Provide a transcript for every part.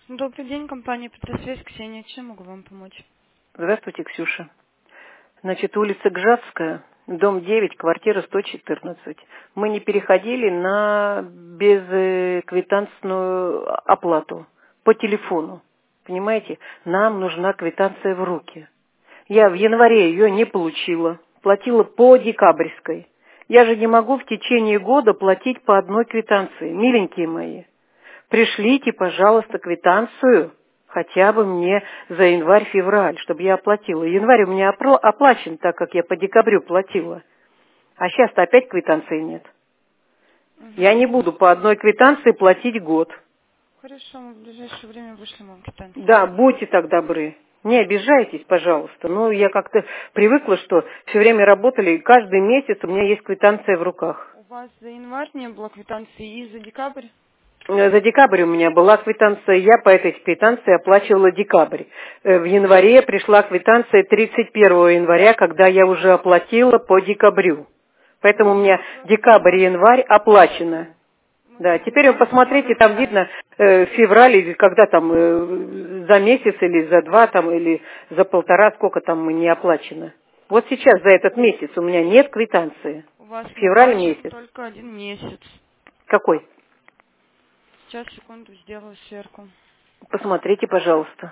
Добрый день, компания Петросвязь, Ксения. Чем могу вам помочь? Здравствуйте, Ксюша. Значит, улица Гжатская, дом 9, квартира 114. Мы не переходили на безквитанцную оплату по телефону. Понимаете, нам нужна квитанция в руки. Я в январе ее не получила, платила по декабрьской. Я же не могу в течение года платить по одной квитанции, миленькие мои. Пришлите, пожалуйста, квитанцию хотя бы мне за январь-февраль, чтобы я оплатила. Январь у меня оплачен, так как я по декабрю платила. А сейчас-то опять квитанции нет. Я не буду по одной квитанции платить год. Хорошо, мы в ближайшее время вышлем вам квитанцию. Да, будьте так добры. Не обижайтесь, пожалуйста. Ну, я как-то привыкла, что все время работали, и каждый месяц у меня есть квитанция в руках. У вас за январь не было квитанции и за декабрь? За декабрь у меня была квитанция, я по этой квитанции оплачивала декабрь. В январе пришла квитанция 31 января, когда я уже оплатила по декабрю. Поэтому у меня декабрь и январь оплачено. Да, теперь вы посмотрите, там видно февраль, или когда там, за месяц или за два, там, или за полтора, сколько там не оплачено. Вот сейчас за этот месяц у меня нет квитанции. У вас не Февраль оплачен месяц. только один месяц. Какой? Сейчас, секунду, сделаю сверку. Посмотрите, пожалуйста.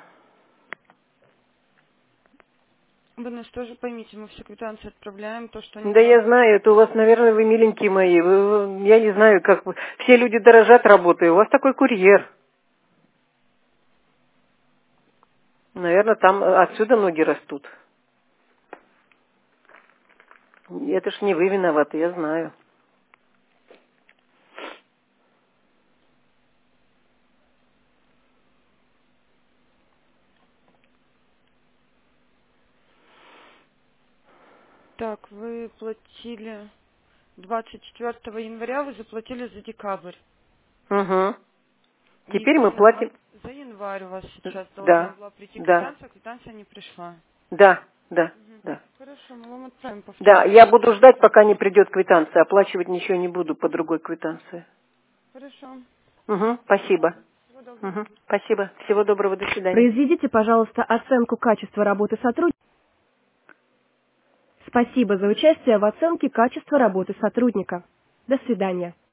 Вы нас тоже поймите, мы все квитанции отправляем, то, что они Да у вас... я знаю, это у вас, наверное, вы миленькие мои. Я не знаю, как вы. Все люди дорожат работой. У вас такой курьер. Наверное, там отсюда ноги растут. Это ж не вы виноваты, я знаю. Так, вы платили 24 января, вы заплатили за декабрь. Угу. И Теперь мы платим. за январь у вас сейчас должна Да, была прийти да, квитанция, а квитанция не пришла. да, да, да. Хорошо, мы вам отправим Да, повторно я буду ждать, квитанцию. пока не придет квитанция. Оплачивать ничего не буду по другой квитанции. Хорошо. Угу, спасибо. Всего доброго. Угу, спасибо. Всего доброго, до свидания. Произведите, пожалуйста, оценку качества работы сотрудника. Спасибо за участие в оценке качества работы сотрудника. До свидания.